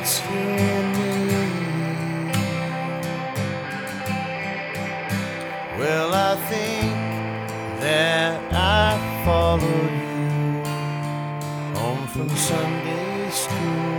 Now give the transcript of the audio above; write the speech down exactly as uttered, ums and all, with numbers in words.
it's in me. Well, I think that I followed you home from Sunday school.